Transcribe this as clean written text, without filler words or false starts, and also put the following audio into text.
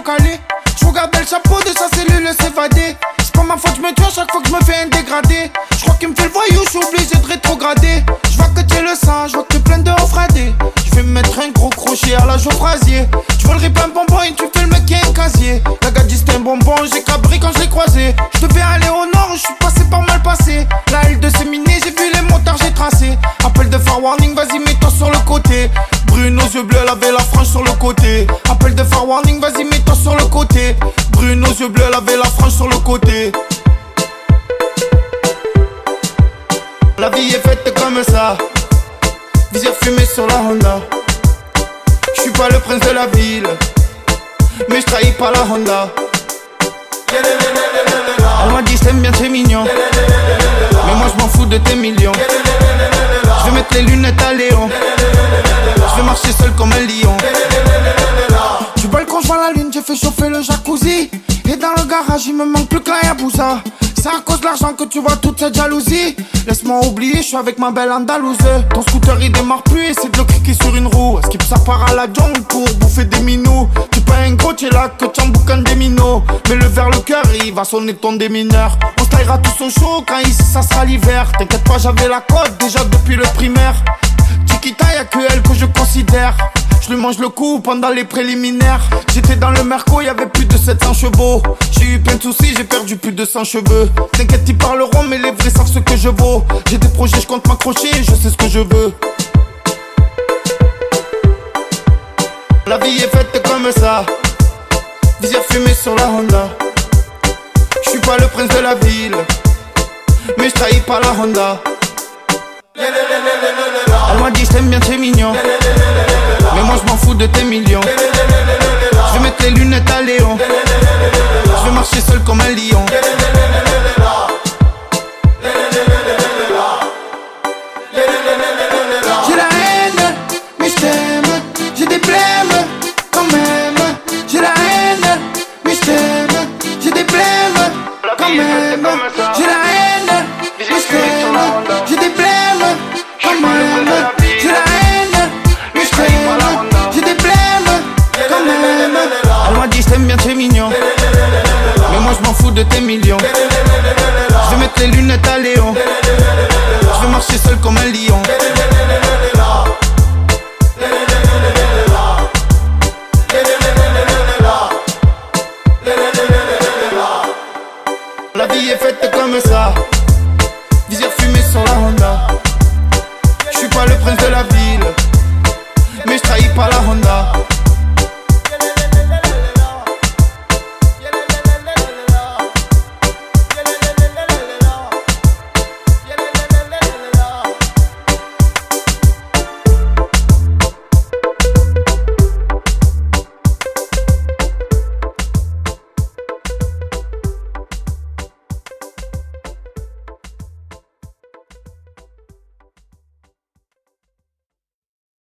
calé. Je regardais le chapeau de sa cellule s'évader. C'est pas ma faute, je me tue à chaque fois que je me fais un dégradé. Je crois qu'il me fait le voyou, je suis obligé de rétrograder. Je vois que tu le sens, je vois que t'es plein de refradés. Je vais me mettre un gros crochet à la Geoffrasier. Tu veux le rip un bonbon et tu fais le mec qui est un casier. La gars dit c'était un bonbon, j'ai cabri quand je l'ai croisé. Je devais aller au nord, je suis passé par mal passé. La L de séminé, j'ai vu les motards, j'ai tracé. Appel de far warning, vas-y mets-toi sur le côté. Brune aux yeux bleus, elle avait la frange sur le côté. Appel de far warning, vas-y mets-toi sur le côté. Brune aux yeux bleus, elle avait la frange sur le côté. La vie est faite comme ça. Visière fumée sur la Honda. Je suis pas le prince de la ville, mais je trahis pas la Honda. Elle m'a dit je t'aime bien, t'es mignon, mais moi je m'en fous de tes millions. Je vais mettre les lunettes à Léon. Je vais marcher seul comme un lion. Du balcon je vois la lune, j'ai fait chauffer le jacuzzi. Et dans le garage il me manque plus que la Yabusa. C'est à cause de l'argent que tu vois toute cette jalousie. Laisse-moi oublier, je suis avec ma belle Andalouse. Ton scooter il démarre plus et c'est de le cliquer sur une roue. Skip ça part à la jungle pour bouffer des minous. Tu pas un gros, t'es là que t'en boucanes des minots. Mais le vers le cœur, il va sonner ton démineur. On se taillera tous au chaud quand ici ça sera l'hiver. T'inquiète pas, j'avais la cote déjà depuis le primaire. Chiquita, y'a que elle que je considère. Je lui mange le coup pendant les préliminaires. J'étais dans le Merco, y'avait plus de 700 chevaux. J'ai eu plein de soucis, j'ai perdu plus de 100 cheveux. T'inquiète, ils parleront, mais les vrais savent ce que je vaux. J'ai des projets, je compte m'accrocher, je sais ce que je veux. La vie est faite comme ça. Visière fumée sur la Honda. Je suis pas le prince de la ville, mais je trahis pas la Honda. Elle m'a dit je t'aime bien, t'es mignon, mais moi je m'en fous de tes millions. Je vais mettre les lunettes à Léon. Je vais marcher seul comme un lion. J'ai la haine, mais je t'aime. J'ai des blêmes, quand même. J'ai la haine, mais je t'aime. J'ai des blêmes, quand même. J'ai la haine, mais je t'aime. J'ai des blêmes, quand même. J'ai la haine, mais je t'aime. J'ai des blêmes, quand même. Elle m'a dit je t'aime bien, t'es mignon, mais moi je m'en fous de tes millions. Je vais mettre les lunettes à Léon. Je vais marcher seul comme un lion. La vie est faite comme ça. Visière fumée sur la Honda. Je suis pas le prince de la ville, mais je trahis pas la Honda.